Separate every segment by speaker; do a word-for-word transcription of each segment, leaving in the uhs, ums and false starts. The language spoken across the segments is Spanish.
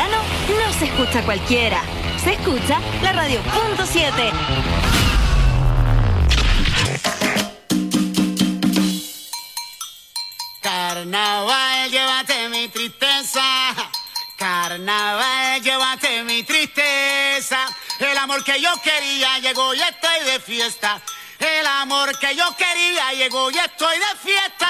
Speaker 1: verano no se escucha cualquiera. Se escucha la radio punto siete.
Speaker 2: Carnaval, llévate mi tristeza. Carnaval, llévate mi tristeza. El amor que yo quería llegó y estoy de fiesta. El amor que yo quería llegó y estoy de fiesta.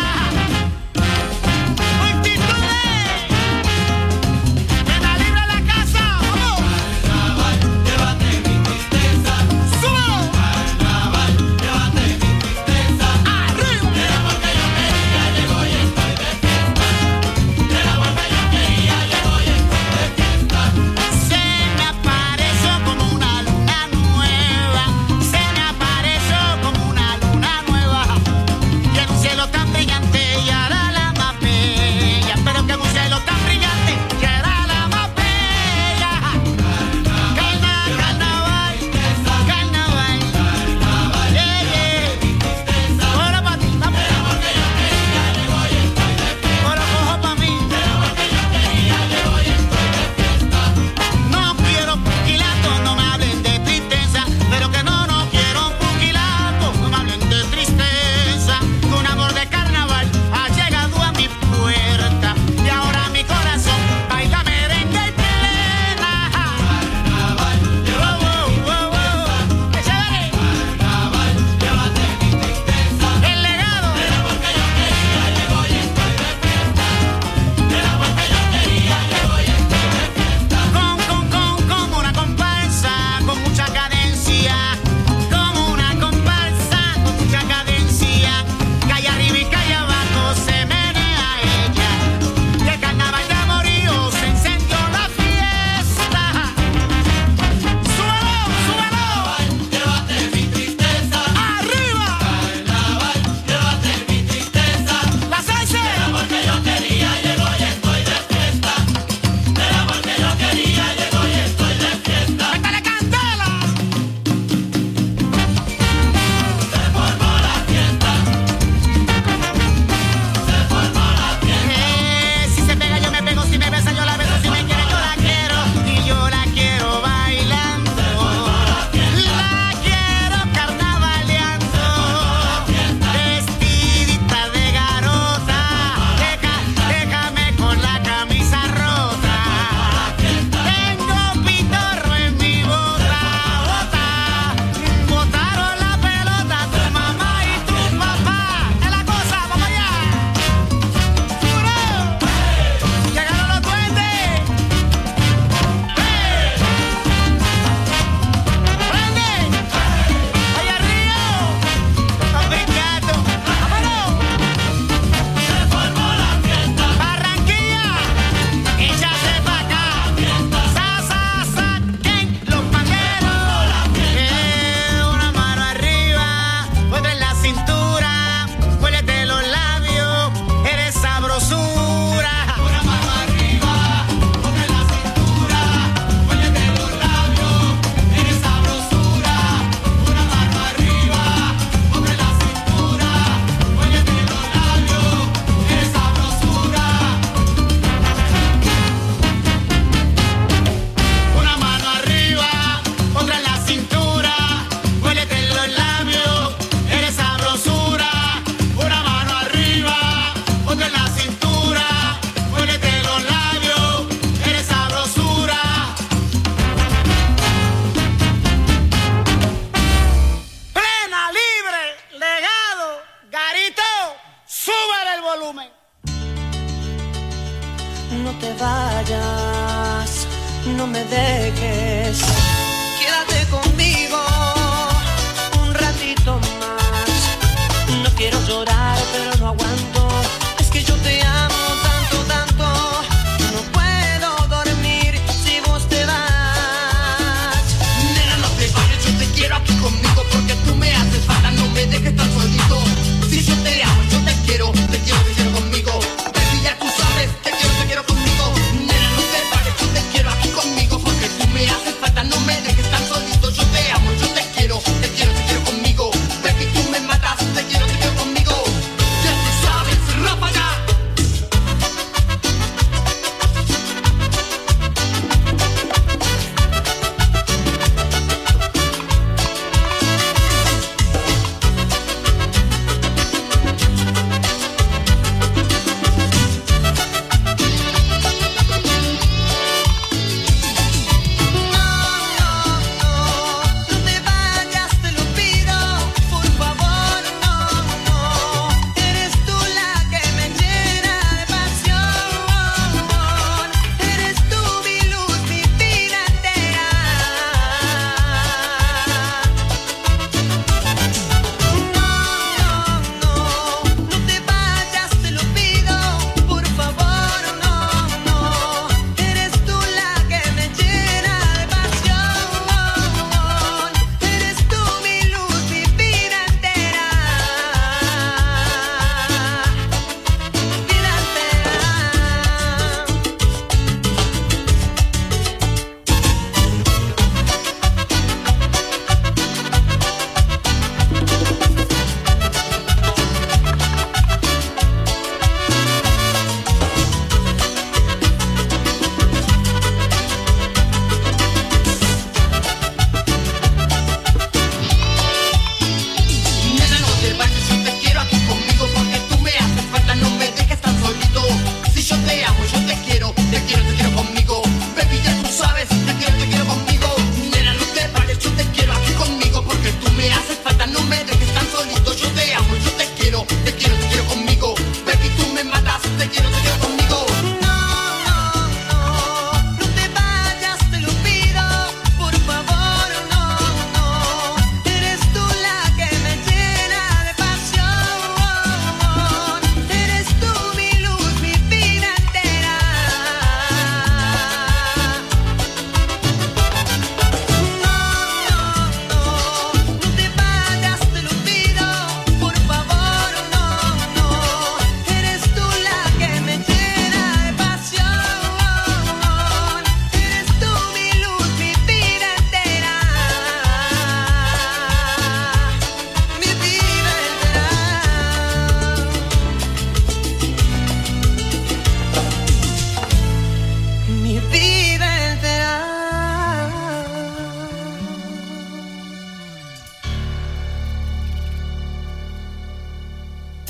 Speaker 3: Te quiero, te quiero conmigo. Baby, tú me matas. Te quiero, te quiero conmigo.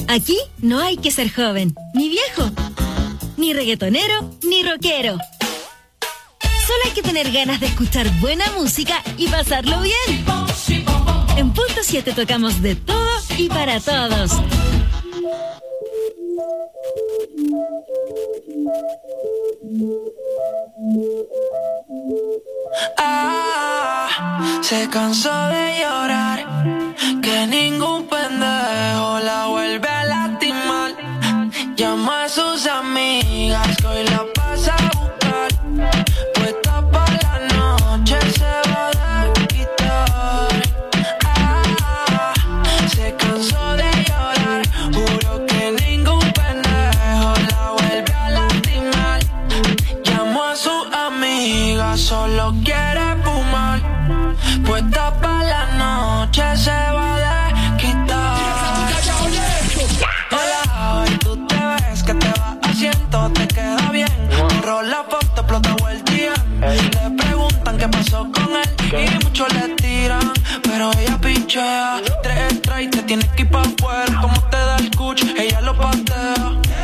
Speaker 1: Aquí no hay que ser joven, ni viejo, ni reggaetonero, ni rockero. Solo hay que tener ganas de escuchar buena música y pasarlo bien. En Punto siete tocamos de todo y para todos.
Speaker 3: Ah, se cansó de llorar, que ningún pendejo la vuelve a lastimar. Llama a sus amigas que hoy la pasa a buscar. Puesta pa' la noche se va a quitar. Ah, se cansó de llorar, juro que ningún pendejo la vuelve a lastimar. Llamó a sus amigas, solo quiere fumar. Puesta pa' la noche se va a quitar. Hola, hoy tú te ves que te va haciendo, te queda bien. Borró la foto, explotó el D M. Le preguntan qué pasó con él y muchos le tiran, pero ella pichea. Tres extra y te tienes que ir pa' afuera. Como te da el cuch, ella lo patea.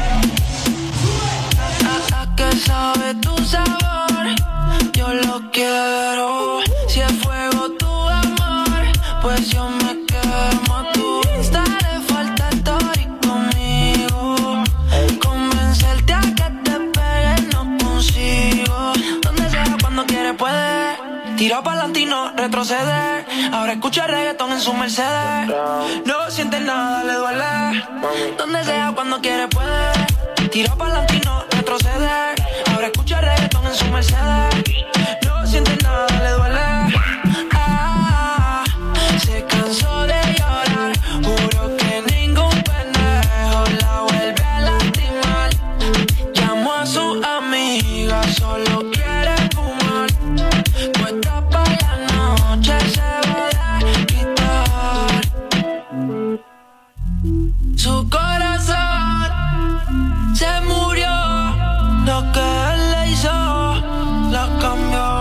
Speaker 3: ¿A, a qué sabe tu sabor? Yo lo quiero. Si es fuego tu amor, pues yo me quemo. Tu Insta le falta story conmigo. Convencerte a que te pegues no consigo. Donde sea, cuando quiere puede. Tira pa'lante y no retrocede. Ahora escucha reggaetón en su Mercedes. No siente nada, le duele. Donde sea, cuando quiere puede. Tira pa'lante y no retrocede. Ahora escucha reggaetón en su Mercedes. No siente nada, le duele. Ah, se cansó de llorar, juro que ningún pendejo la vuelve a lastimar. Llamó a su amiga, solo quiere fumar. Puesta pa' la noche se va a quitar. Su corazón se murió, lo que él le hizo la cambió.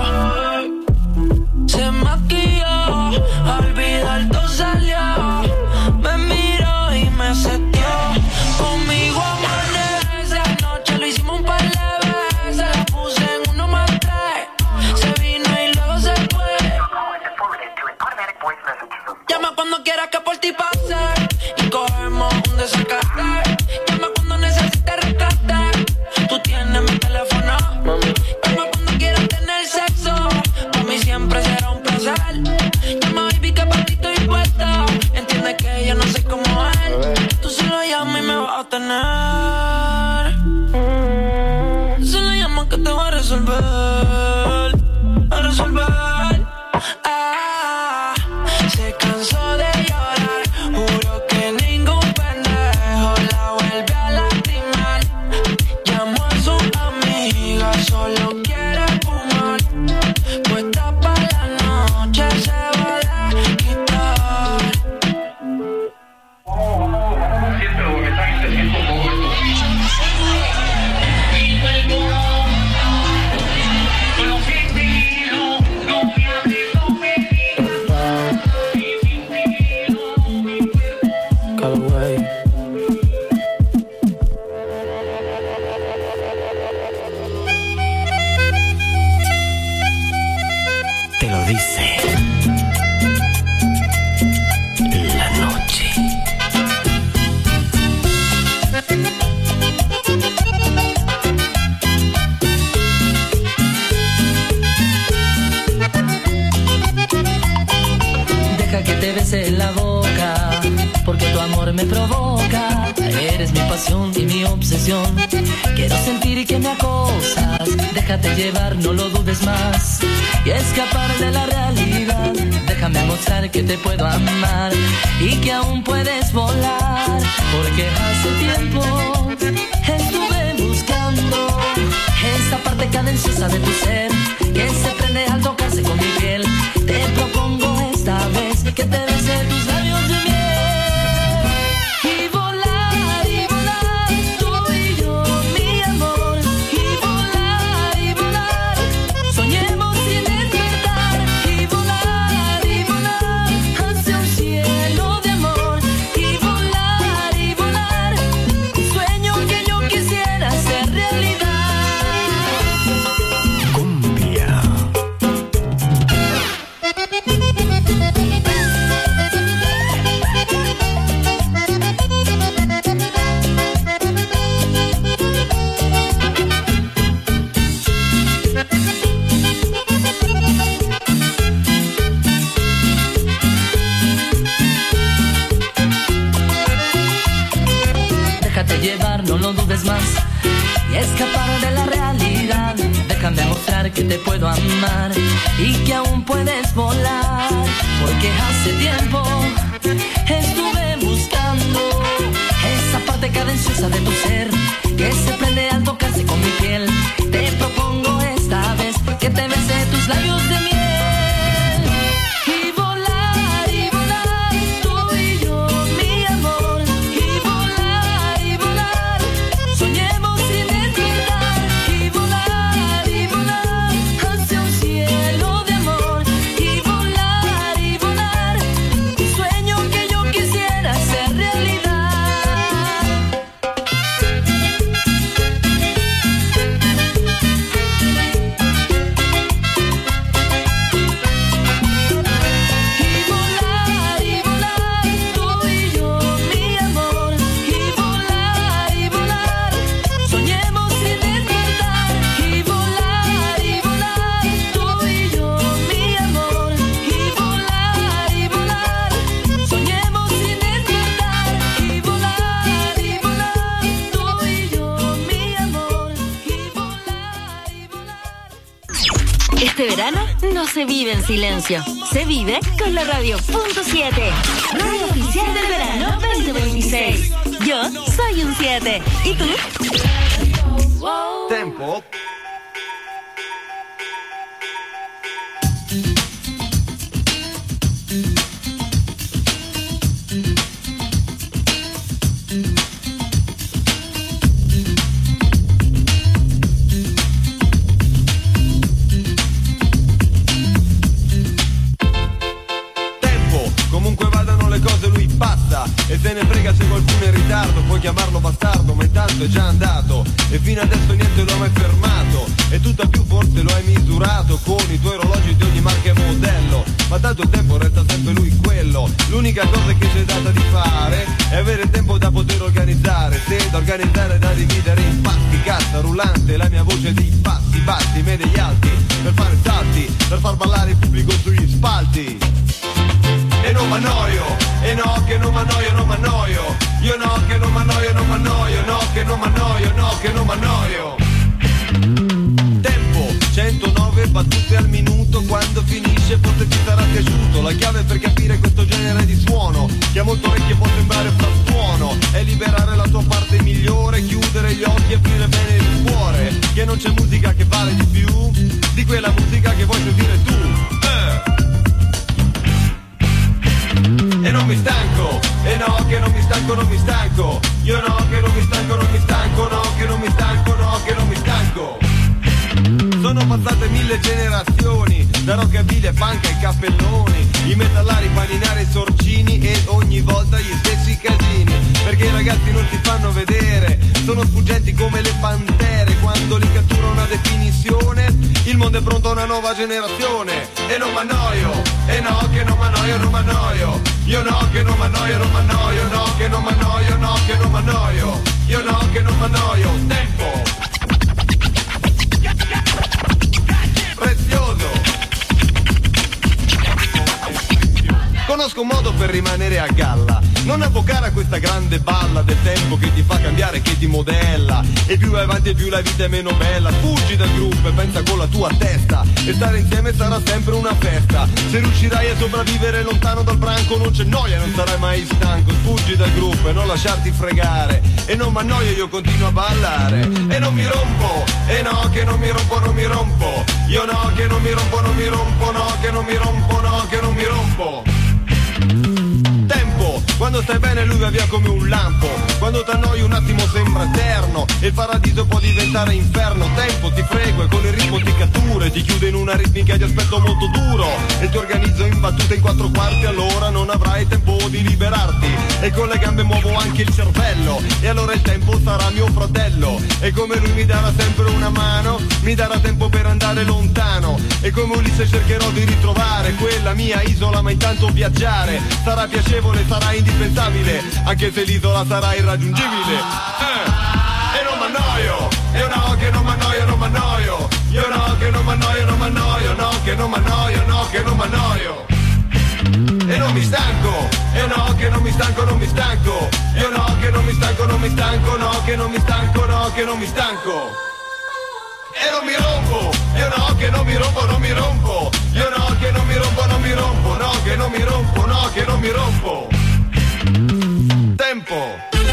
Speaker 3: Se maquilló, olvidar todo salió. Me miró y me setió. Conmigo amanece, anoche lo hicimos un par de veces. La puse en uno más tres. Se vino y luego se fue. Llama cuando quieras que por ti pase y cogemos un desacate. Llama cuando necesites rescate. Tú tienes mi teléfono. Llama cuando quieras tener sexo. Para mí siempre será un placer. Llama baby que para ti estoy puesta. Entiende que yo no soy como él. Tú solo llamas y me vas a tener. Tú solo llamas que te voy a resolver. A resolver. Ah, se cansó de llorar, juro que ningún pendejo la vuelve a lastimar. Llamó a su amiga, solo quiere fumar. Puesta pa' la noche se va a quitar.
Speaker 4: Siento que está te siento un poco esto. Con los sentidos, no me hables conmigo.
Speaker 3: Callaway.
Speaker 5: Te lo dice la noche.
Speaker 6: Deja que te bese la boca, porque tu amor me provoca. Eres mi pasión y mi obsesión. Quiero sentir que me acosas. Déjate llevar, no lo dudes más, y escapar de la realidad. Déjame mostrar que te puedo amar y que aún puedes volar, porque hace tiempo estuve buscando esa parte cadenciosa de tu ser que se prende al tocarse con mi piel. Te propongo esta vez que te bese tus labios de miel. Y volar, y volar, tú y yo, mi amor. Y volar, y volar, soñemos sin despertar. Y volar, y volar, hacia un cielo de amor. Y volar, y volar, que te puedo amar y que aún puedes volar, porque hace tiempo estuve buscando esa parte cadenciosa de tu ser que se prende al tocarse con mi piel. Te propongo esta vez que te bese tus labios de miel.
Speaker 1: Este verano no se vive en silencio, se vive con la radio punto siete, radio oficial del verano veinte veintiséis. Yo soy un siete. ¿Y tú?
Speaker 7: Tempo.
Speaker 8: E te ne frega se qualcuno è in ritardo, puoi chiamarlo bastardo, ma intanto è già andato e fino adesso niente lo ha mai fermato. E tutta più forse lo hai misurato con i tuoi orologi di ogni marca e modello, ma tanto il tempo resta sempre lui quello. L'unica cosa che c'è data di fare è avere tempo da poter organizzare, se da organizzare da dividere in pasti, cassa rullante, la mia voce di passi bassi, medie e alti, per fare salti, per far ballare il pubblico sugli spalti. E non m'annoio, e no che non m'annoio, non m'annoio. Io no che non m'annoio, non m'annoio, no che non m'annoio, no che non m'annoio. Tempo, centonove battute al minuto, quando finisce forse ti sarà piaciuto. La chiave per capire questo genere di suono, che a molte orecchie può sembrare frastuono, è liberare la tua parte migliore, chiudere gli occhi e aprire bene il cuore. Che non c'è musica che vale di più di quella musica che vuoi sentire tu. eh. E non mi stanco, e no che non mi stanco, non mi stanco. Io no che non mi stanco, non mi stanco, no che non mi stanco, no che non mi stanco. Sono passate mille generazioni, da rockabilly a punk ai cappelloni, i metallari, i paninari, i sorcini e ogni volta gli stessi casini. Perché i ragazzi non si fanno vedere, sono sfuggenti come le pantere. Quando li cattura una definizione, il mondo è pronto a una nuova generazione. E non m'annoio, e no che non m'annoio, non m'annoio. Io no che non m'annoio, non m'annoio, no che non m'annoio, no che non m'annoio. Io no che non m'annoio. Tempo prezioso. Conosco un modo per rimanere a galla, non avvocare a questa grande balla del tempo che ti fa cambiare, che ti modella. E più vai avanti e più la vita è meno bella. Fuggi dal gruppo e pensa con la tua testa, e stare insieme sarà sempre una festa. Se riuscirai a sopravvivere lontano dal branco non c'è noia, non sarai mai stanco. Fuggi dal gruppo e non lasciarti fregare. E non m'annoio, io continuo a ballare. E non mi rompo, e no che non mi rompo, non mi rompo. Io no che non mi rompo, non mi rompo, no che non mi rompo, no che non mi rompo. Tempo, quando stai bene lui va via come un lampo, quando t'annoi un attimo sembra eterno e il paradiso può diventare inferno. Tempo, ti frego e con il ritmo ti cattura e ti chiude in una ritmica di aspetto molto duro e ti organizzo in battute in quattro quarti, allora non avrai tempo di liberarti e con le gambe muovo anche il cervello e allora il tempo sarà mio fratello e come lui mi darà sempre una mano, mi darà tempo per andare lontano e come Ulisse cercherò di ritrovare quella mia isola, ma intanto viaggiare sarà piacevole, sarà indispensabile, anche se l'isola sarà irraggiungibile. Eh. E non m'annoio, e no che non m'annoio, non m'annoio. Io no che non m'annoio, non m'annoio, no che non m'annoio, no che non m'annoio. E non mi stanco, e no che non mi stanco, non mi stanco. Io no che non mi stanco, non mi stanco, no che non mi stanco, no che non mi stanco. E non mi rompo, io no che non mi rompo. Tempo.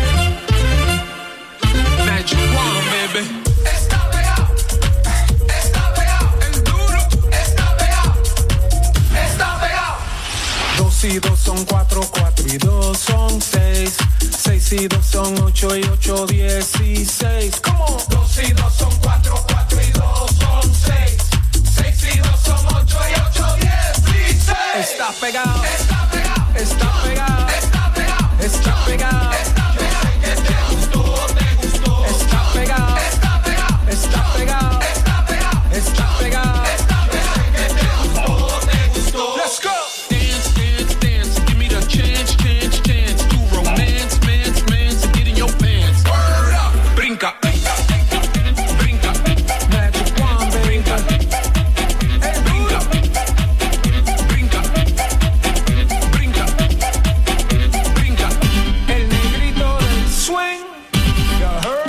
Speaker 7: Magic One, baby. Está pegado, está pegado, el duro, está pegado, está pegado. Dos y dos son cuatro, cuatro y dos son seis. Seis y dos son ocho y ocho, dieciséis. ¿Cómo? Dos y dos son cuatro, cuatro y dos son seis. Seis y dos son ocho y ocho, dieciséis. Está pegado, está pegado, está pegado, está pegado, está pegado. Está pegado, está pegado, está pegado, está pegado, está pegado, está pegado, que te gustó, te gustó. Let's go. Dance, dance, dance, give me the chance, chance, chance to romance, mance, mance, get in your pants. Word up, brinca, brinca, brinca, Magic One, brinca, hey, brinca, brinca, brinca, brinca. El negrito del swing, you heard.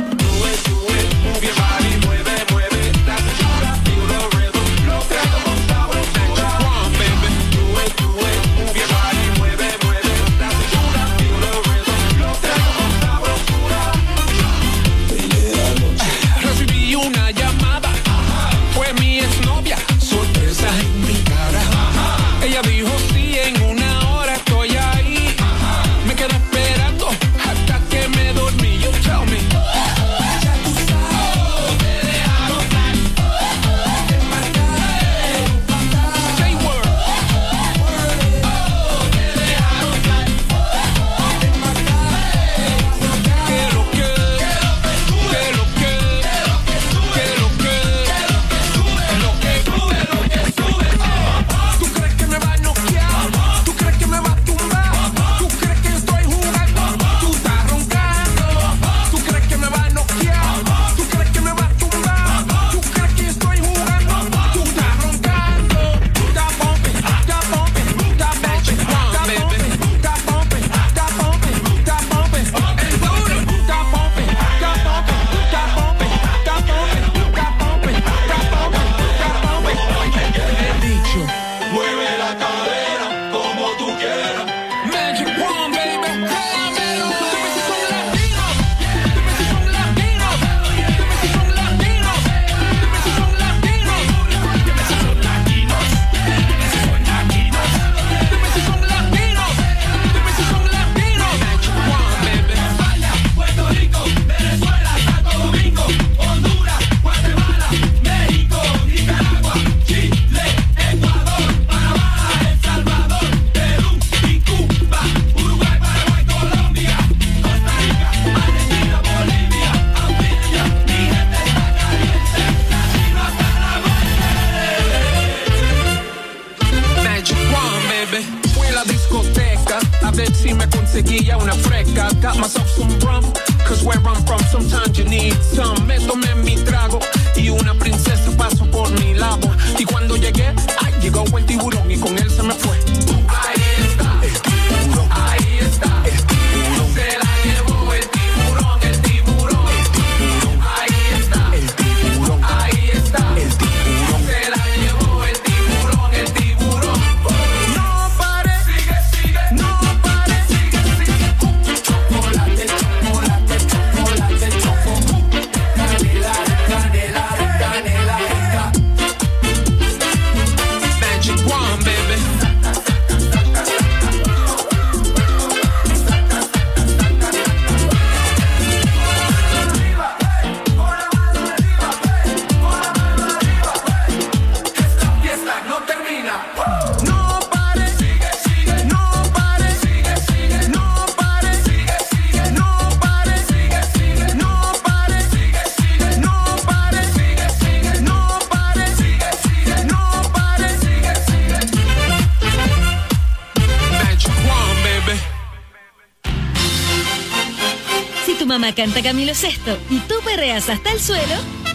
Speaker 1: Mamá canta Camilo Sesto y tú perreas hasta el suelo,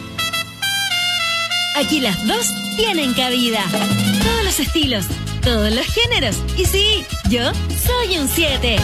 Speaker 1: aquí las dos tienen cabida. Todos los estilos, todos los géneros. Y sí, yo soy un siete.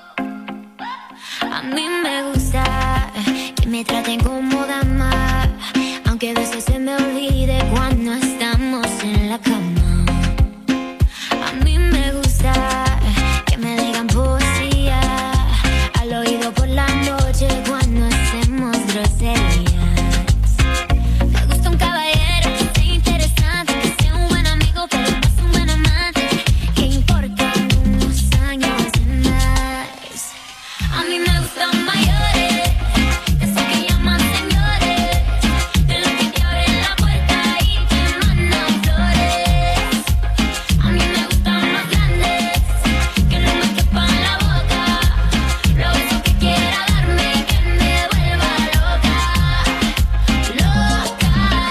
Speaker 9: A mí me gusta que me traten como dama, que de eso se me olvide cuando estamos en la cama. A mí me gusta que me digan poesía al oído por la noche cuando hacemos groserías. Me gusta un caballero que sea interesante, que sea un buen amigo, pero no es un buen amante. Que importan unos años de más. A mí me gustan mayores, esos que llaman señores, de los que te abren la puerta y te mandan flores. A mí me gustan más grandes, que no me quepan la boca. Lo beso que quiera darme, que me vuelva loca, loca,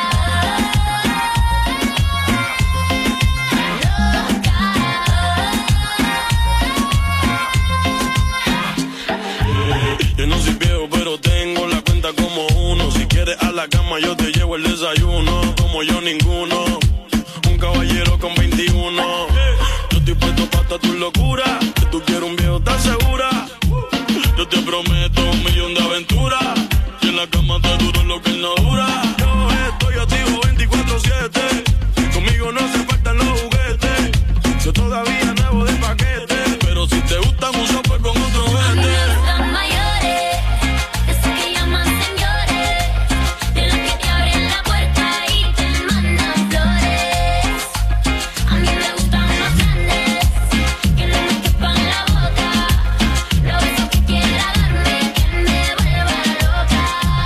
Speaker 10: Yo no soy viejo, pero tengo la cuenta como uno. Si quieres a la cama, yo te llevo el desayuno. Como yo, ninguno. Un caballero con veintiuno. Yo estoy puesto para tu locura. Que tú quieres un viejo, ¿estás segura? Yo te prometo un millón de aventuras. Y en la cama te duro lo que él no dura. Yo estoy activo veinticuatro siete. Conmigo no se faltan los juguetes. Yo todavía nuevo de paquete. Pero si te gustan uso pues con otro
Speaker 9: a mí
Speaker 10: vende.
Speaker 9: me gustan mayores, esos que llaman señores, de los que te abren la puerta y te mandan flores. A mí me gustan más grandes, que no me quepan la boca. Lo beso que quiera darme, que me vuelva loca,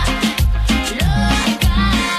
Speaker 9: loca,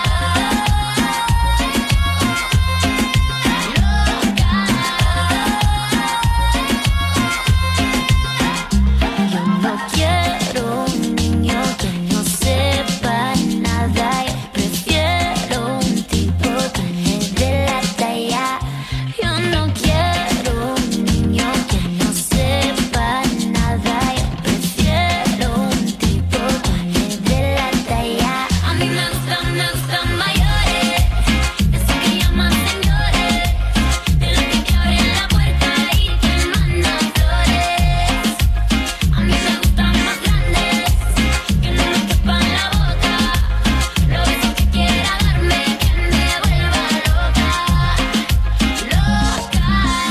Speaker 9: Yo no quiero un niño que no sepa nada. Yo prefiero un tipo que me dé la talla. Yo no quiero un niño que no sepa nada. Yo prefiero un tipo que me dé la talla. A mí me gustan, me gustan mayores, esos que llaman señores, de los que te abren la puerta y te mandan flores. A mí me gustan más grandes, que no me quepan la boca. Lo beso que quiera darme, que me vuelva loca, loca,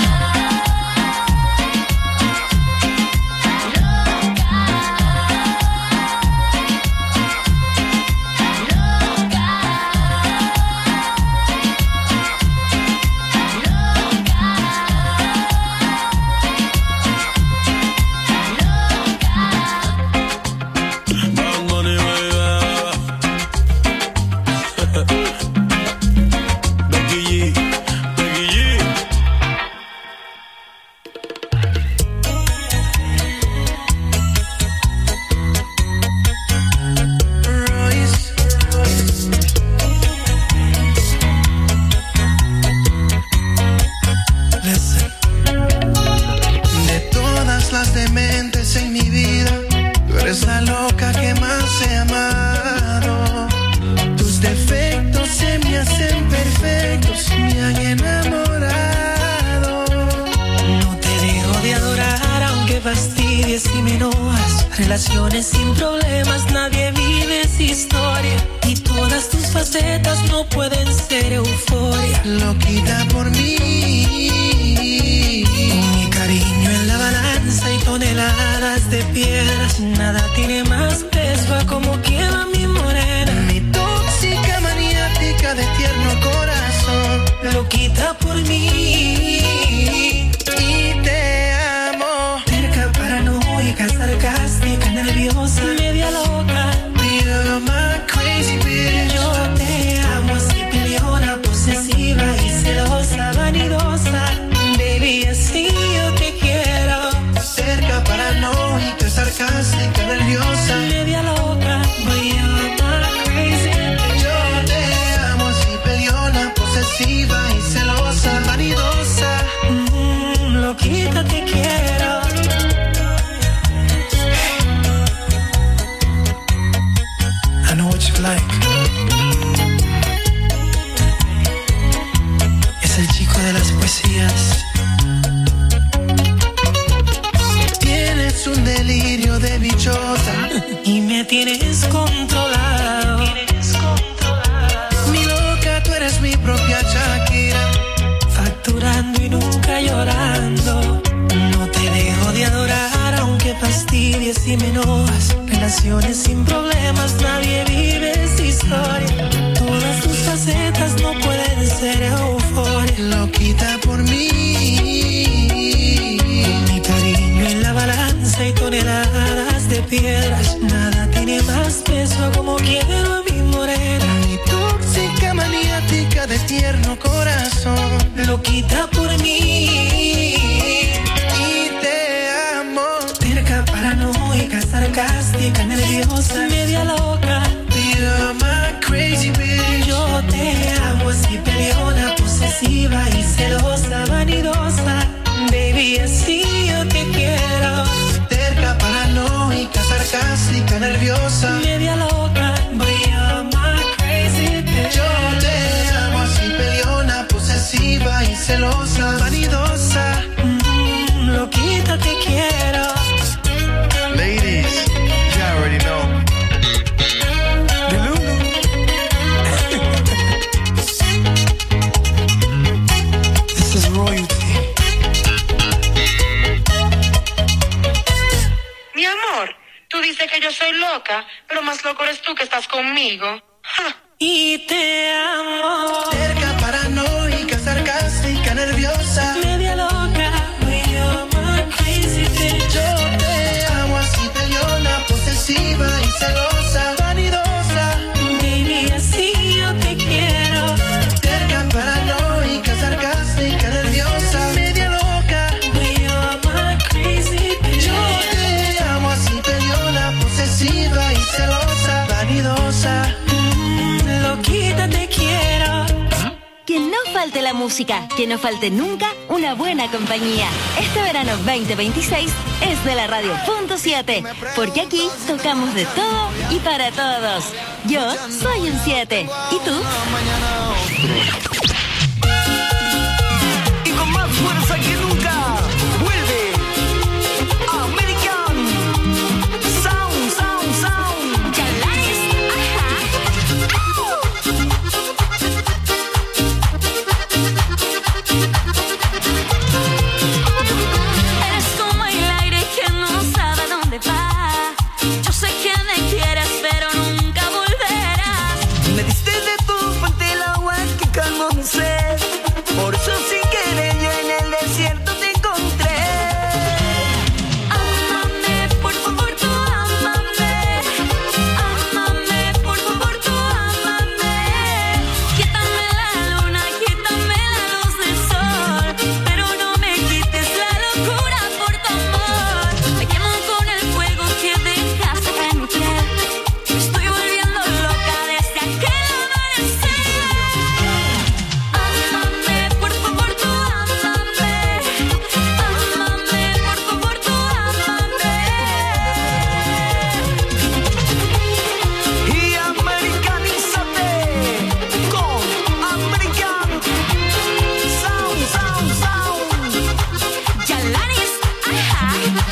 Speaker 10: Bad Bunny, baby. Becky G, Becky G.
Speaker 11: Listen. De todas las dementes en mi vida, tú eres la loca que más he amado. Tus defectos se me hacen perfectos, me han enamorado.
Speaker 6: No te dejo de adorar aunque fastidies y me enojas. Relaciones sin problemas, nadie vive esa historia. Y todas tus facetas no pueden ser euforia.
Speaker 11: Loquita por mí,
Speaker 6: Con mi cariño en la balanza y toneladas de piedras, nada tiene más peso a como quema mi morena.
Speaker 11: mi tóxica maniática de tierno corazón.
Speaker 6: Loquita por mí,
Speaker 11: Y te amo,
Speaker 6: terca, paranoica, sarcástica, nerviosa, media loca.
Speaker 11: you're my crazy bitch.
Speaker 6: Yo te amo así, peleona, posesiva y celosa, vanidosa. Baby, así yo te quiero.
Speaker 11: Cerca, paranoica, sarcástica, nerviosa.
Speaker 6: Media loca, but you're my crazy.
Speaker 11: Yo te amo así, peleona, posesiva y celosa, vanidosa.
Speaker 6: Mm, loquita te quiero.
Speaker 11: I know what you like. Es el chico de las poesías. Tienes un delirio de bichota
Speaker 6: Y me tienes controlado. Tienes controlado.
Speaker 3: y me enojas. Relaciones sin problemas, nadie vive esa historia. Todas tus facetas no pueden ser euforia.
Speaker 11: Loquita por mí,
Speaker 3: con mi cariño en la balanza y toneladas de piedras. Nada tiene más peso como quiero a mi morena.
Speaker 11: mi tóxica maniática de tierno corazón.
Speaker 3: Loquita por mí,
Speaker 11: Y te amo.
Speaker 3: terca, paranoica, sarcástica, nerviosa, media loca.
Speaker 11: You're my crazy bitch.
Speaker 3: Yo te amo así, peleona, posesiva y celosa, vanidosa. Baby, así yo te quiero.
Speaker 11: Terca, paranoica, sarcástica, nerviosa.
Speaker 3: Media loca, but you're my crazy bitch.
Speaker 11: Yo te amo así, peleona, posesiva y celosa, vanidosa.
Speaker 3: Mm, loquita te quiero.
Speaker 11: Ladies, you already know.
Speaker 3: This is royalty.
Speaker 12: Mi amor, tú dices que yo soy loca, pero más loco eres tú que estás conmigo. Ja.
Speaker 3: Y te amo.
Speaker 11: Terca, paranoica, sarcástica, nerviosa.
Speaker 3: Media loca, but you're my crazy bitch.
Speaker 11: Yo te amo así, peleona, posesiva y celosa, vanidosa.
Speaker 3: Baby, así yo te quiero.
Speaker 11: Terca, paranoica, sarcástica, nerviosa, media loca.
Speaker 3: But you're my crazy bitch.
Speaker 11: Yo te amo así, peleona, posesiva y celosa, vanidosa.
Speaker 3: Mm, loquita te quiero.
Speaker 1: Que no falte la música, que no falte nunca una buena compañía. Este verano veinte veintiséis es de la Radio Punto siete, porque aquí tocamos de todo y para todos. Yo soy un siete. ¿Y tú?
Speaker 13: Y con más fuerza que nunca, vuelve American Sound, Sound, Sound.
Speaker 9: Chalanes, ajá. Eres como el aire que no sabe dónde va. Yo sé que me quieres, pero nunca volverás.
Speaker 13: Me diste de tu fuente el agua que calmó mi sed. Por eso sin querer yo en el desierto te encontré.
Speaker 9: Ámame, por favor, tú ámame. Ámame, por favor, tú ámame. Quítame la luna, quítame la luz del sol, pero no me quites la locura por tu amor. Me quemo con el fuego que dejaste en mi piel. Me estoy volviendo loca desde aquel amanecer. Ámame, por favor, tú ámame. Ámame, por favor, tú ámame.
Speaker 13: Y americanízate con American Sound, Sound, Sound.
Speaker 9: Chalanes, ajá.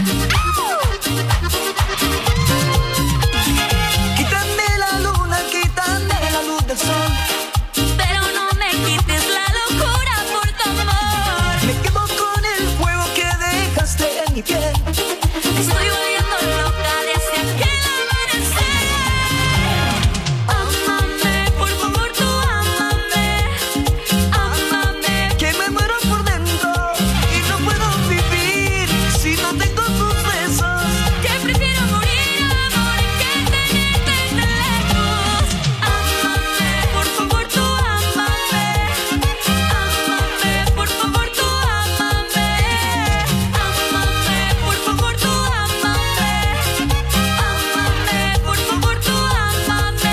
Speaker 13: Quítame la luna, quítame la luz del sol.
Speaker 9: Pero no me quites la locura por tu amor.
Speaker 13: Me quemo con el fuego que dejaste en mi piel.
Speaker 9: Estoy volviendo loca desde aquel amanecer. Ámame, por favor, tú ámame. Ámame,
Speaker 13: Que me muero por dentro y no puedo vivir si no tengo tus besos.
Speaker 9: que prefiero morir, amor, que tenerte lejos. Ámame, por favor, tú ámame. Ámame, por favor, tú ámame. Ámame, por favor, tú ámame. Ámame, por favor, tú ámame.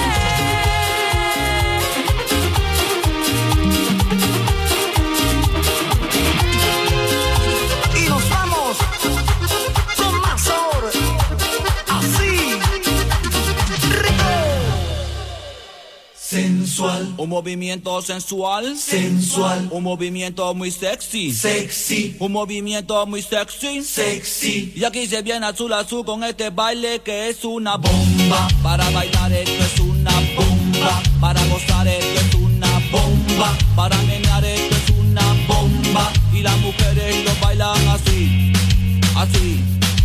Speaker 13: Y nos vamos con más sabor. Así, rico.
Speaker 14: Sensual,
Speaker 15: Un movimiento sensual,
Speaker 14: sensual,
Speaker 15: un movimiento muy sexy,
Speaker 14: sexy,
Speaker 15: un movimiento muy sexy,
Speaker 14: sexy.
Speaker 15: Y aquí se viene azul azul con este baile que es una bomba. Para bailar esto es una bomba. Para gozar esto es una bomba. Para menear esto es una bomba. Y las mujeres lo bailan así, así,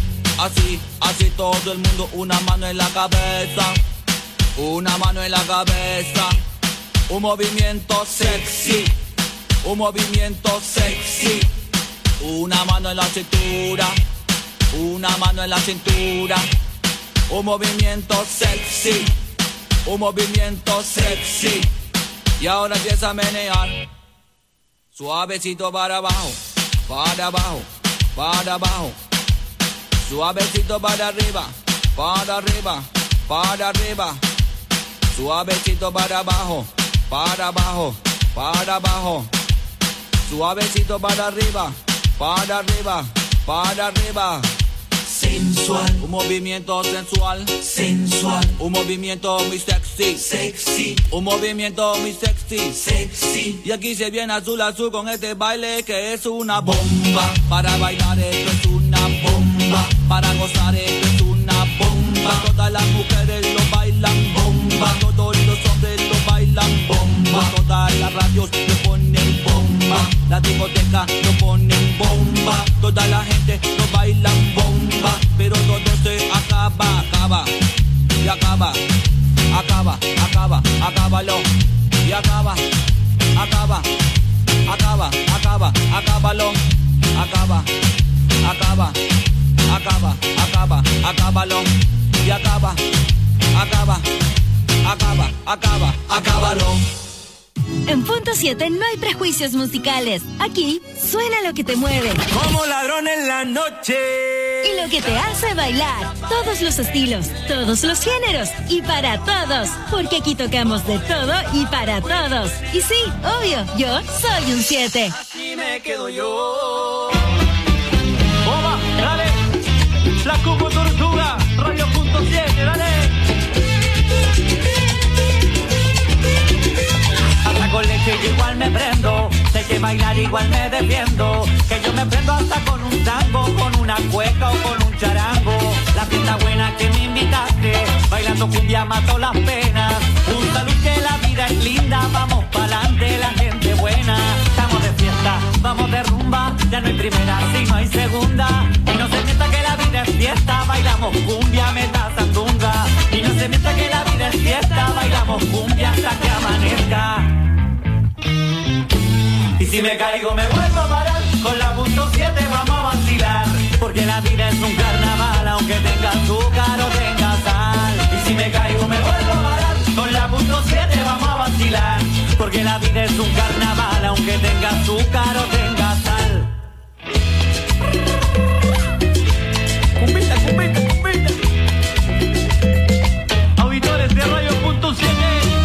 Speaker 15: así, así todo el mundo, una mano en la cabeza, una mano en la cabeza, un movimiento sexy, un movimiento sexy, una mano en la cintura, una mano en la cintura, un movimiento sexy, un movimiento sexy, y ahora empieza a menear, suavecito para abajo, para abajo, para abajo, suavecito para arriba, para arriba, para arriba, suavecito para abajo, para abajo, para abajo, suavecito para arriba, para arriba, para arriba.
Speaker 14: Sensual,
Speaker 15: un movimiento sensual,
Speaker 14: sensual,
Speaker 15: un movimiento muy sexy,
Speaker 14: sexy,
Speaker 15: un movimiento muy sexy,
Speaker 14: sexy.
Speaker 15: Y aquí se viene azul azul con este baile que es una bomba. Para bailar esto es una bomba, para gozar esto es una bomba. Todas las mujeres lo bailan bomba, todos los hombres lo bailan bomba. Todas las radios lo ponen bomba, la discoteca lo ponen bomba. Toda la gente lo bailan bomba, pero todo se acaba, acaba, y acaba, acaba, acaba, acábalo, y acaba, acaba, acaba, acaba, acábalo, acaba, acaba, acaba, acaba, acábalo, y acaba, acaba, acaba, acaba, acábalo.
Speaker 1: En Punto siete no hay prejuicios musicales. Aquí suena lo que te mueve.
Speaker 13: Como ladrón en la noche.
Speaker 1: Y lo que te hace bailar. Todos los estilos, todos los géneros y para todos. Porque aquí tocamos de todo y para todos. Y sí, obvio, yo soy un siete.
Speaker 13: Aquí me quedo yo. Oba, dale. La Cubo Tortuga, Radio Punto siete, dale. Hasta con leche yo igual me prendo, sé que bailar igual me defiendo, que yo me prendo hasta con un tango, con una cueca o con un charango. La fiesta buena que me invitaste, bailando cumbia mato las penas. Un salud que la vida es linda, vamos pa'lante la gente buena. Estamos de fiesta, vamos de rumba, ya no hay primera, sino hay segunda. Y no se mienta que la vida es fiesta, bailamos cumbia, meta sandunga. Y no se mienta que la vida es fiesta, bailamos cumbia hasta que amanezca. Y si me caigo me vuelvo a parar, con la punto siete vamos a vacilar. Porque la vida es un carnaval, aunque tenga azúcar o tenga sal. Y si me caigo me vuelvo a parar, con la punto siete vamos a vacilar. Porque la vida es un carnaval, aunque tenga azúcar o tenga sal. Cumbita, cumbita, cumbita. Auditores de Radio Punto siete.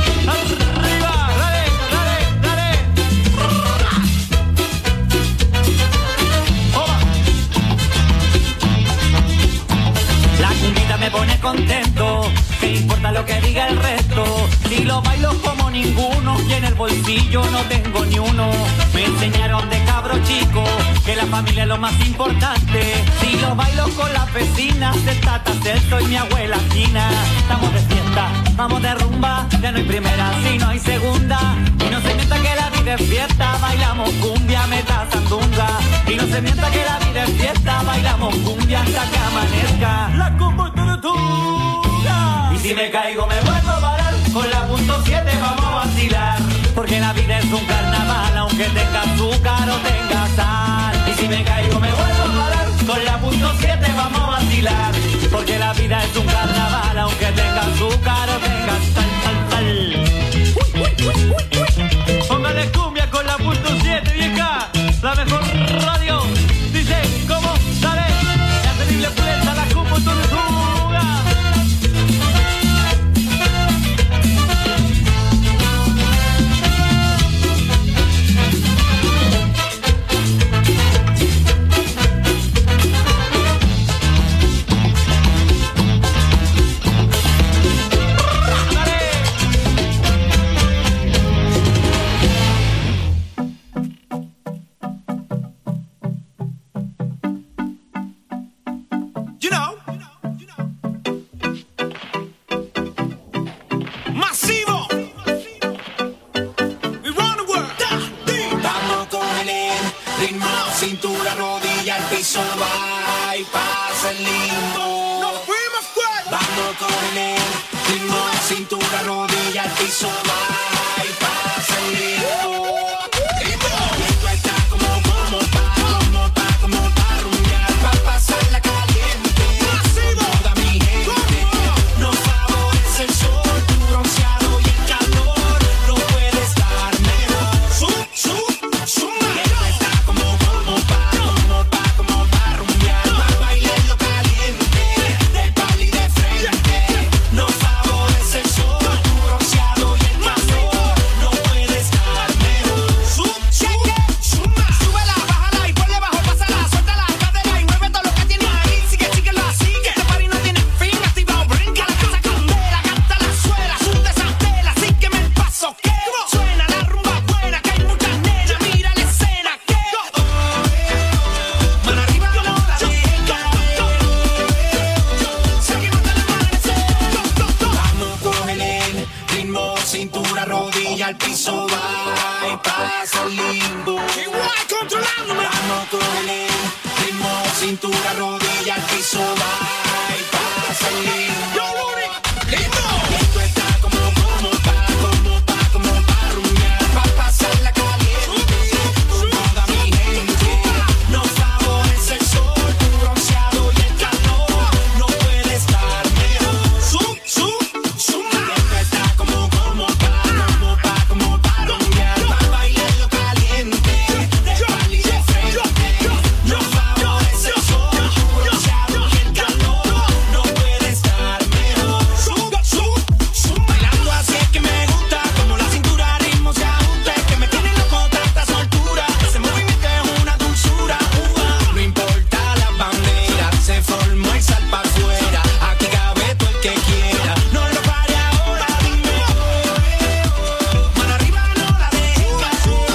Speaker 13: Me pone contento, ¿qué importa lo que diga el resto? Si lo bailo como ninguno y en el bolsillo no tengo ni uno. Me enseñaron de cabro chico que la familia es lo más importante. Si lo bailo con las vecinas de Tata Celso y mi abuela Gina. Estamos de fiesta, vamos de rumba, ya no hay primera, sino hay segunda. Y no se mienta que la vida es fiesta, bailamos cumbia, meta sandunga. Y no se mienta que la vida es fiesta, bailamos cumbia hasta que amanezca. La combo Tortuga. Y si me caigo me vuelvo a parar, con la punto siete vamos a vacilar. Porque la vida es un carnaval, aunque tenga azúcar o tenga sal. Y si me caigo me vuelvo a parar, con la punto siete vamos a vacilar. Porque la vida es un carnaval, aunque tenga azúcar o tenga sal, sal, sal. Uy, uy, uy, uy, uy. Póngale cumbia con la punto siete, vieja. La mejor radio. Dice, ¿cómo? Dale. La terrible pulenta, la Cubo Tortuga.
Speaker 14: Vamos con el ritmo, cintura, rodilla, al piso, va y pasa el ritmo. Esto está como, como pa, como pa, como pa rumbear, pa pasarla caliente. Toda mi gente, nos favorece el sol, tu bronceado y el calor, no puede estar mejor. Sub, sub, suma. Esto está como, como pa, como pa, como pa rumbear, pa bailarlo caliente, de pal y de frente. Nos favorece el sol, tu bronceado y el calor, no puede estar mejor. Sub, sub, suma. Súbela, bájala y ponle bajo, pásala, suelta la cadera y mueve todo lo que tienes ahí. Sigue, síguelo así, que este party no tiene fin. Activa o brinca, la casa candela, canta la suela, suelta esa tela, sígueme el paso que suena la rumba buena, que hay muchas nenas, mira la escena que mano arriba no la deja, seguimos hasta el amanecer. Vamos con el ritmo, cintura, rodilla, al piso, va y pasa el limbo. Igual controlándome. Vamos con el ritmo, cintura, rodilla, al piso, va y pasa el limbo. Esto está como, como pa, como pa, como pa rumbear, pa pasarla caliente. Toda mi gente, nos favorece el sol, tu bronceado y el calor, no puede estar mejor. Sub, sub, suma. Esto está como, como pa, como pa, como pa rumbear, pa bailarlo caliente, de pal y de frente. Nos favorece el sol, tu bronceado y el calor, no puede estar mejor. Sub, sub, suma. Bailando así es que me gusta, como la cintura al ritmo se ajusta, es que me tiene loco tanta soltura, ese movimiento es una dulzura. Ua. No importa la bandera, se formó y sal pa' afuera, aquí cabe todo el que quiera, no lo pare ahora, dime mano arriba no la deja,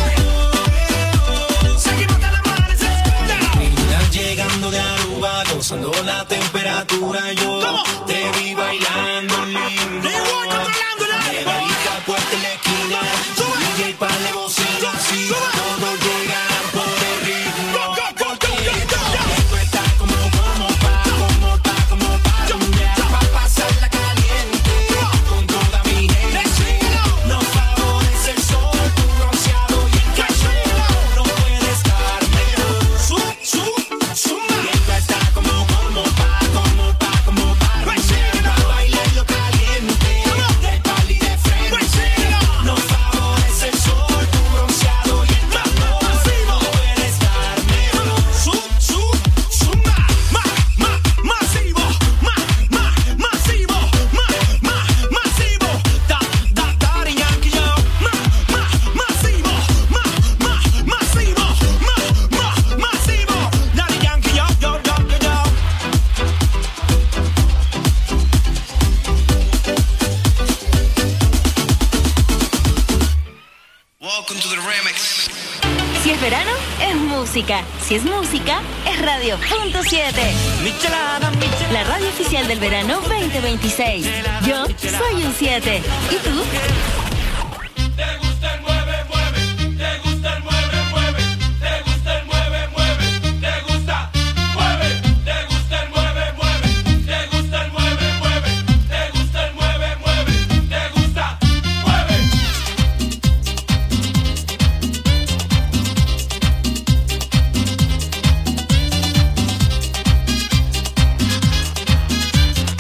Speaker 14: seguimos hasta el amanecer. Mira, llegando de Aruba, gozando la temperatura, yo te vi bailando lindo, de Barica a Puerto en la esquina, D J pa' le bocina, así todos llegan por el ritmo, porque esto está como, como pa, como pa, como pa rumbear, pa pasarla caliente, con toda mi gente. Nos favorece el sol, tu bronceado y el calor, no puede estar mejor. Sub, sub, suma. Esto está como, como pa, como pa, como pa rumbear, pa bailarlo caliente, de pal y de frente. Nos favorece el sol, tu bronceado y el calor, no puede estar mejor. Sub, sub, suma. Ma, ma, masivo, ma, ma, masivo, ma, ma, masivo. Da, da, Daddy Yankee, yo. Ma, ma, masivo, ma, ma, masivo, ma, ma, masivo. Daddy Yankee, yo, yo, yo, yo, yo.
Speaker 11: Welcome to the remix.
Speaker 1: Si es verano, es música. Si es música, es Radio Punto siete. La radio oficial del verano veinte veintiséis. Yo soy un siete. ¿Y tú?
Speaker 4: ¿Te gusta el mueve, mueve? ¿Te gusta el mueve, mueve? ¿Te gusta el mueve, mueve? ¿Te gusta? Mueve. ¿Te gusta el mueve, mueve? ¿Te gusta el mueve, mueve? ¿Te gusta el mueve, mueve? ¿Te gusta? Mueve.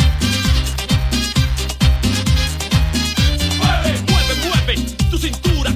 Speaker 4: Mueve, mueve, mueve tu cintura.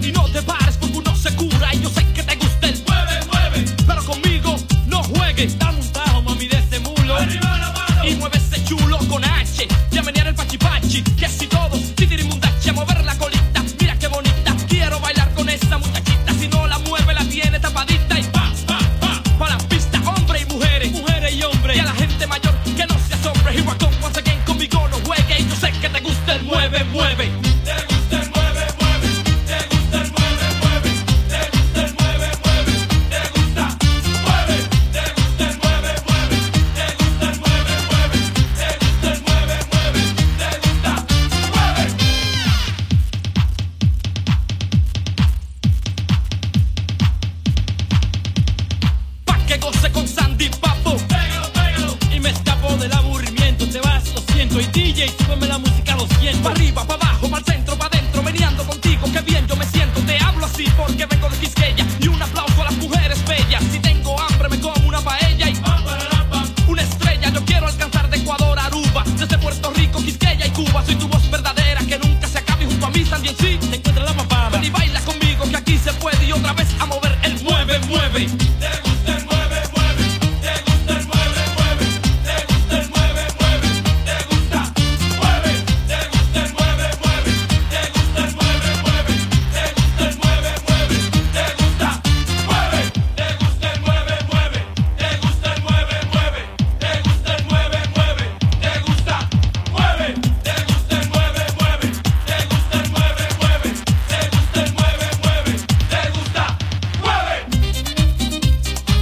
Speaker 16: Soy D J, súbeme la música a los cien. Pa' arriba, pa' abajo, pa' centro, pa' dentro, meneando contigo, qué bien yo me siento. Te hablo así porque vengo de Quisqueya. Y un aplauso a las mujeres bellas. Si tengo hambre me como una paella y una estrella. Yo quiero alcanzar de Ecuador a Aruba, desde Puerto Rico, Quisqueya y Cuba. Soy tu voz verdadera, que nunca se acabe. Junto a mí también sí, te encuentra la papada. Ven y baila conmigo, que aquí se puede. Y otra vez a mover el mueve, mueve. Te gusta el mueve, mueve. Te gusta el mueve, mueve. Te gusta el mueve, mueve. Te gusta, mueve. Te gusta el mueve, mueve. Te gusta el mueve, mueve. Te gusta el mueve, mueve. Te gusta, mueve. Te gusta el mueve, mueve. Te gusta el mueve, mueve. Te gusta el mueve, mueve. Te gusta, mueve. Te gusta el mueve, mueve. Te gusta el mueve, mueve. Te gusta el mueve, mueve. Te gusta, mueve.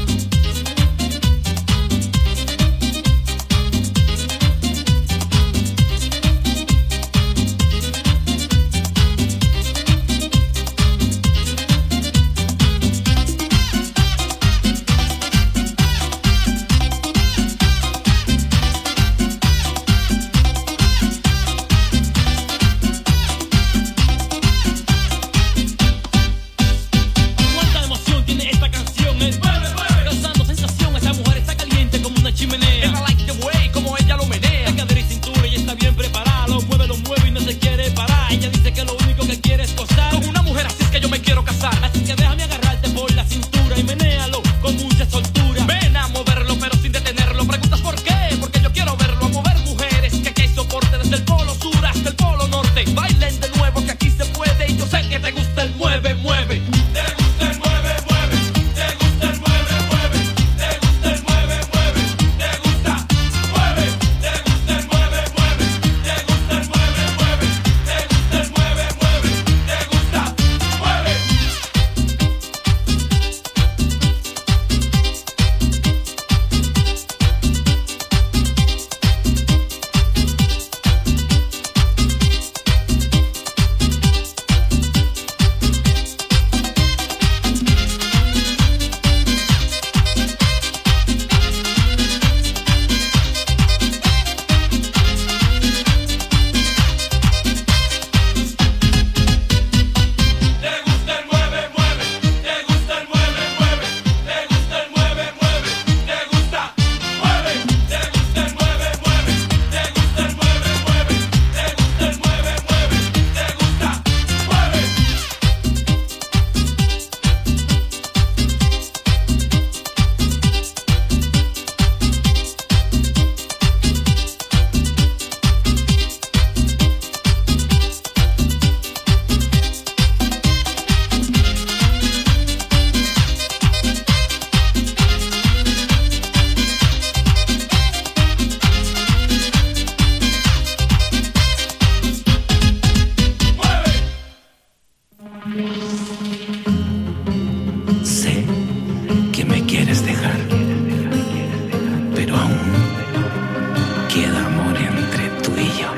Speaker 16: Cuánta emoción tiene esta canción, es mueve, mueve, causando sensación. Esa mujer está caliente como una chimenea. And I like the way como ella lo menea. De cadera y cintura ella está bien preparada. Lo mueve, lo mueve y no se quiere parar. Ella dice que lo único que quiere es gozar. Con una mujer así es que yo me quiero casar. Así que déjame agarrarte por la cintura y menéalo con mucha soltura. Ven a moverlo pero sin detenerlo. Preguntas por qué, porque yo quiero verlo a mover mujeres. Que aquí hay soporte desde el polo sur hasta el polo norte. Bailen de nuevo que aquí se puede. Y yo sé que te gusta el mueve, mueve. Te gusta el mueve, mueve. Te gusta el mueve, mueve. Te gusta el mueve, mueve. Te gusta, mueve. Te gusta el mueve, mueve. Te gusta el mueve, mueve. Te gusta el mueve, mueve. Te gusta, mueve. Te gusta el mueve, mueve. Te gusta el mueve, mueve. Te gusta el mueve, mueve. Te gusta, mueve. Te gusta el mueve, mueve. Te gusta el mueve, mueve. Te gusta el mueve, mueve. Te gusta, mueve.
Speaker 5: Sé que me quieres dejar, pero aún queda amor entre tú y yo.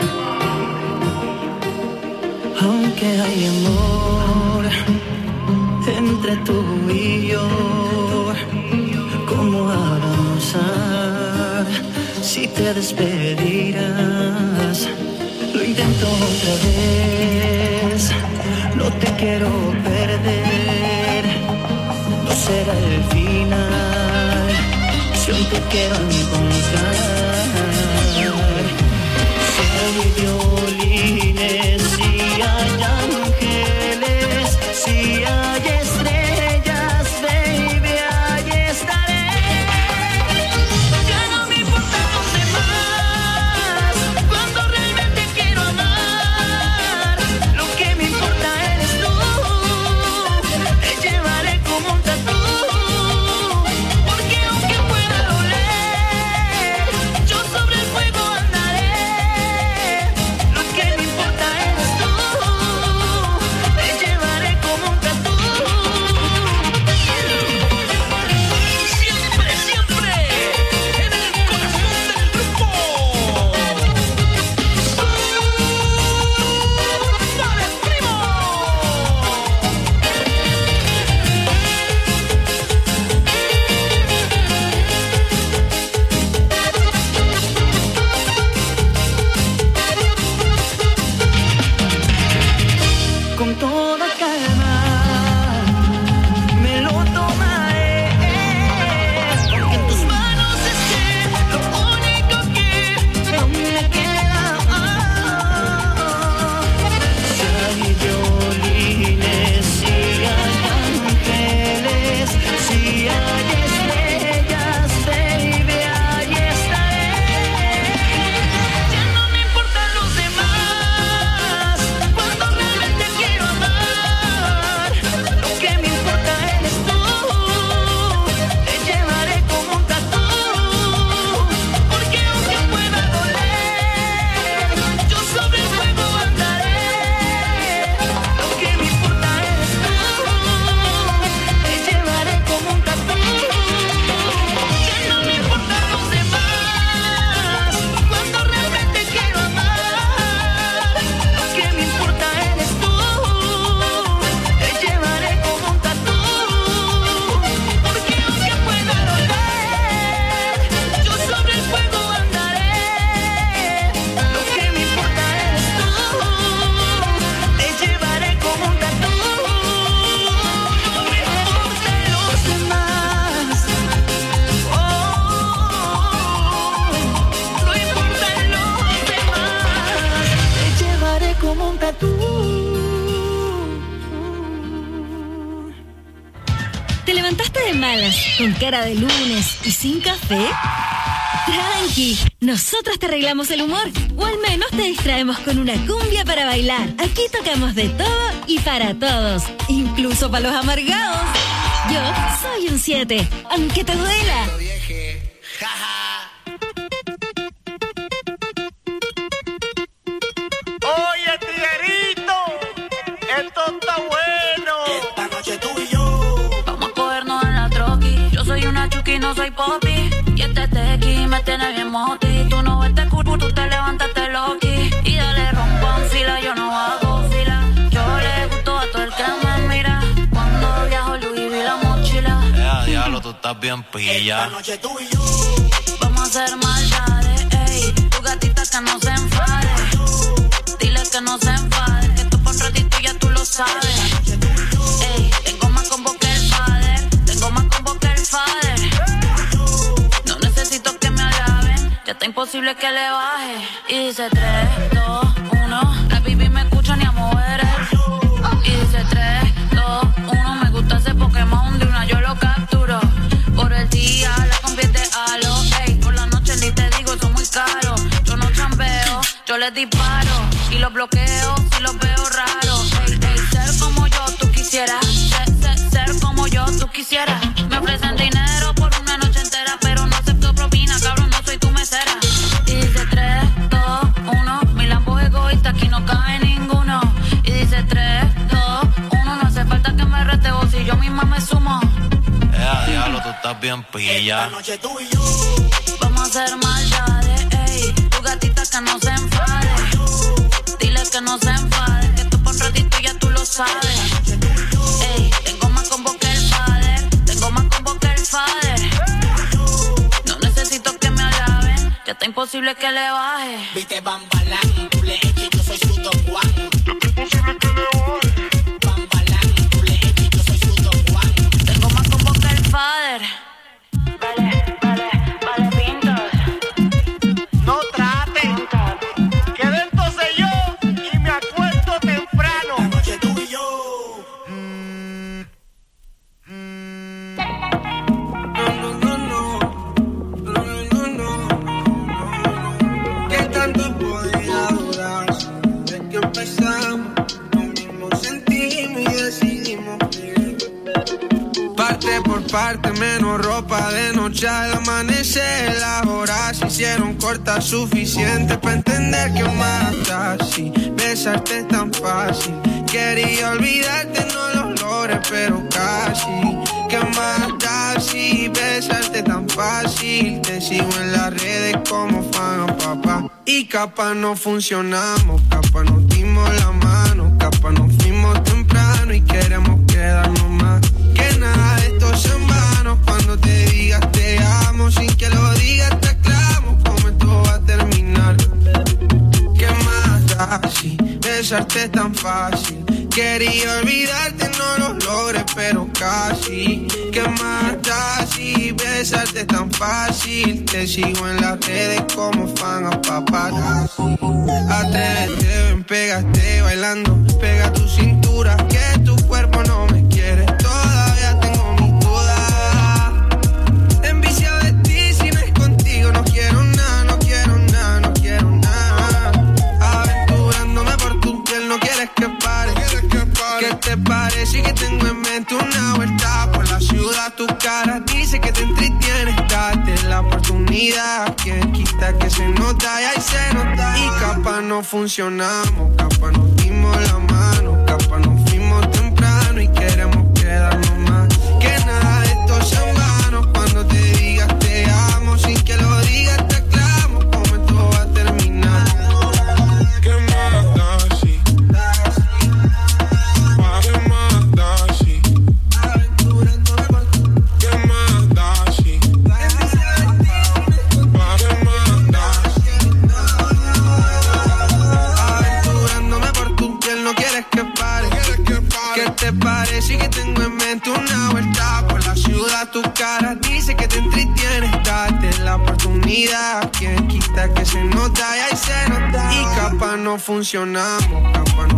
Speaker 6: Aunque hay amor entre tú y yo, ¿cómo avanzar si te despedirás? Lo intento otra vez, no te quiero perder, no será el final, si aún te quiero encontrar. Si hay violines, si hay ángeles, si hay estrellas, baby, ahí estaré. Ya no me importa los demás, cuando realmente quiero amar. Lo que me importa eres tú, te llevaré como un tatú. Porque aunque pueda doler, yo sobre
Speaker 3: siempre tú.
Speaker 1: ¿Te levantaste de malas, con cara de lunes y sin café? Tranqui, nosotros te arreglamos el humor, o al menos te distraemos con una cumbia para bailar. Aquí tocamos de todo y para todos, incluso para los amargados. Yo soy un siete, aunque te duela.
Speaker 2: Oye, tiguerito, esto está bueno.
Speaker 3: Esta noche tú y yo
Speaker 17: vamos a cogernos en la troqui. Yo soy una chuki, no soy popi. Y este tequi me tiene bien moti. Tú no ves este culo, tú te levantaste loqui. Y dale rompan fila, yo no hago fila. Yo le gusto a todo el que me mira. Cuando viajo Louis vi la mochila.
Speaker 18: Eh, diablo, tú estás bien pilla.
Speaker 3: esta noche tú y yo
Speaker 17: Vamos a hacer maldades, ey. Tu gatita que no se enfade. Dile que no se enfade. Que tú por un ratito ya tú lo sabes. Ey, tengo más combo que el father. Tengo más combo que el father. No necesito que me alaben. Ya está imposible que le baje. Y dice tres, dos, uno. La baby me escucha ni a mover el. Y dice tres, dos, uno. Me gusta ese Pokémon de una yo lo capturo. Por el día la convierte a lo. Ey, por la noche ni te digo, son muy caros. Yo no chambeo, yo les disparo. Y los bloqueo si los veo raros. Ey, ey, ser como yo tú quisieras. Ser, ser, ser como yo tú quisieras. Me ofrecen dinero por una noche entera, pero no acepto propina, cabrón, no soy tu mesera. Y dice tres, dos, uno. Mi Lambo es egoísta, aquí no cabe ninguno. Y dice tres, dos, uno. No hace falta que me rete vos si yo misma me sumo.
Speaker 18: Eh, diablo, tú estás bien pilla.
Speaker 3: esta noche tú y yo
Speaker 17: Vamos a hacer maldades, ey. Tu gatita que no se enfade. Dile que no se enfade. Que tú por un ratito ya tú lo sabes. Ey, tengo más combo que el father. Tengo más combo que el father. No necesito que me alaben. Ya está imposible que le baje.
Speaker 3: viste Bambalán, tú le echas, yo soy su Don Juan. Imposible que le baje. Bambalán, tú le echas, yo soy su Don Juan.
Speaker 17: Tengo más combo que el father. Vale, vale, vale, pintas.
Speaker 2: No trate, que dentro sé yo y me acuesto temprano.
Speaker 3: Esta noche tú y yo no, no, no, no, no, no, no. ¿Qué tanto podría durar? Desde que empezamos, lo mismo sentimos y decidimos vivir. Parte por parte, menos ropa de noche al amanecer. Las horas se hicieron cortas, suficiente para entender que más así. Besarte es tan fácil. Quería olvidarte, no lo logré, pero casi. ¿Qué más da si besarte tan fácil? Te sigo en las redes como fan a papá. Y capaz no funcionamos, capaz nos dimos la mano, capaz nos fuimos temprano y queremos quedarnos más. Que nada de esto es en vano. Cuando te digas te amo, sin que lo digas te aclamo cómo esto va a terminar. ¿Qué más da si besarte es tan fácil? Quería olvidarte, no lo logré, pero casi. ¿Qué más da si besarte es tan fácil? Te sigo en las redes como fan a paparazzi. Atrévete, ven, pégate bailando. Pega tu cintura, que tu cuerpo no me quiere. Todavía tengo mis dudas. Enviciado de ti, si no es contigo no quiero nada, no quiero nada, no quiero nada. Aventurándome por tu piel, no quieres que pare. ¿Qué te parece que tengo en mente una vuelta por la ciudad? Tu cara dice que te entretienes, date la oportunidad. Que quita que se nota y ahí se nota. Y capaz no funcionamos, capaz nos dimos la mano, capaz nos fuimos temprano y queremos quedarnos más. Que nada de esto es en vano. Cuando te digas te amo, sin que lo digas te aclamo cómo esto va a terminar. ¿Qué más da si? ¿Qué más da si? Aventurándome por tu. ¿Qué más da si? ¿Qué más da si? Aventurándome por tu piel, no quieres que pare. ¿Qué te parece que tengo en mente una vuelta por la ciudad? Tu cara dice que te entretienes, date la oportunidad. Quien quita que se nota y ahí se nota. Y capaz no funcionamos, capaz no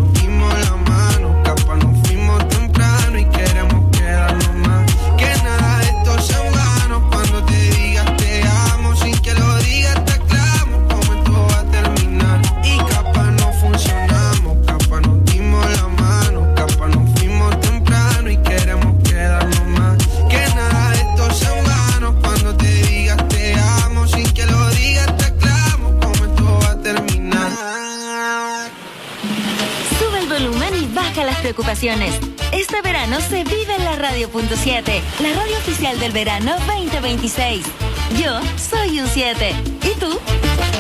Speaker 1: preocupaciones. Este verano se vive en la radio punto siete, la radio oficial del verano veinte veintiséis. Yo soy un siete. ¿Y tú?